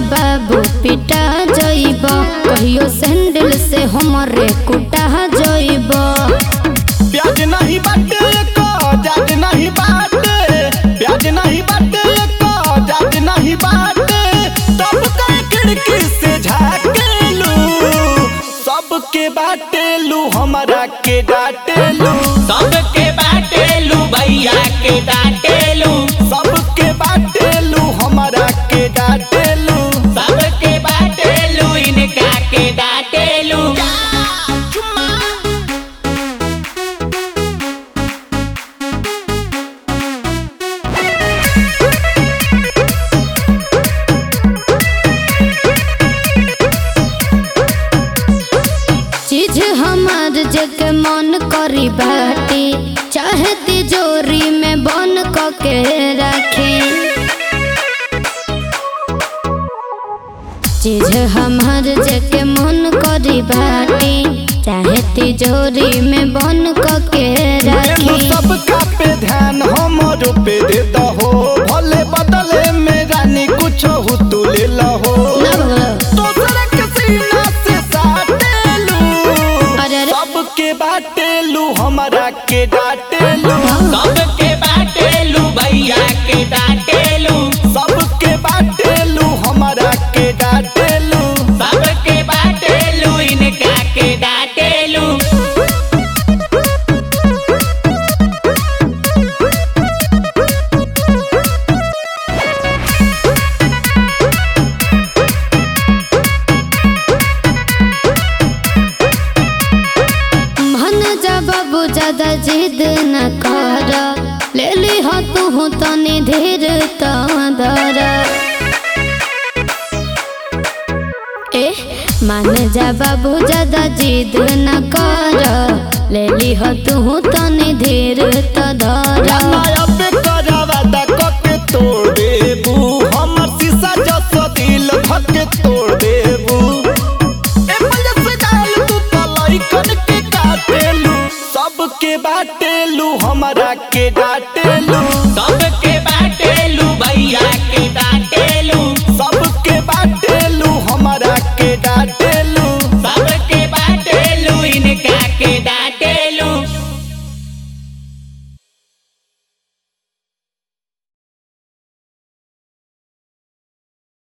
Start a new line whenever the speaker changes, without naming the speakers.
बाबू पिटा जइब, कहियो सैंडल से हमरे कुटा जइब।
प्याज नहीं बाटे को जाज नहीं बाटे, प्याज नहीं बाटे को जाज नहीं बाटे, तब कई खिड़की से झाकेलू, सबके बाटेलू हमारा के डाटेलू,
सबके बाटेलू भैया के डाटेलू,
सबके बाटेलू हमारा के डाटेलू,
सबके बाटेलू इनका के डाटेलू।
चीज हमार जग मन करी बाटी, चाहे तिजोरी में बन के रखे। चीज हमार जग मन करी बाटी, चाहे तिजोरी में बन के रखे।
सबका पे ध्यान हमरो पे दे दहो, भले बदले में रानी कुछ हो तू ले लहो, दूसरे के सीना से साटेलू, सबके बाटेलू हमारा के डाटेलू,
सबके बाटेलू भैया के डाटेलू,
सबके बाटेलू हमारा के डाटेलू,
सबके बाटेलू इनका के डाटेलू।
बाबू ज्यादा जिद न कर, ले ली हो तू तनी धीर तर। ए मान जा बाबू ज्यादा जिद न कर, ले ली हो तू तनी धीर तर।
पे करावा के तोड़ देबू, हमर शीशा जस दिल धके तोड़ देबू, ए पले से डाल तू तलैकन के काटेलू, सबके बाटेलू हमारा के डाटेलू,
सबके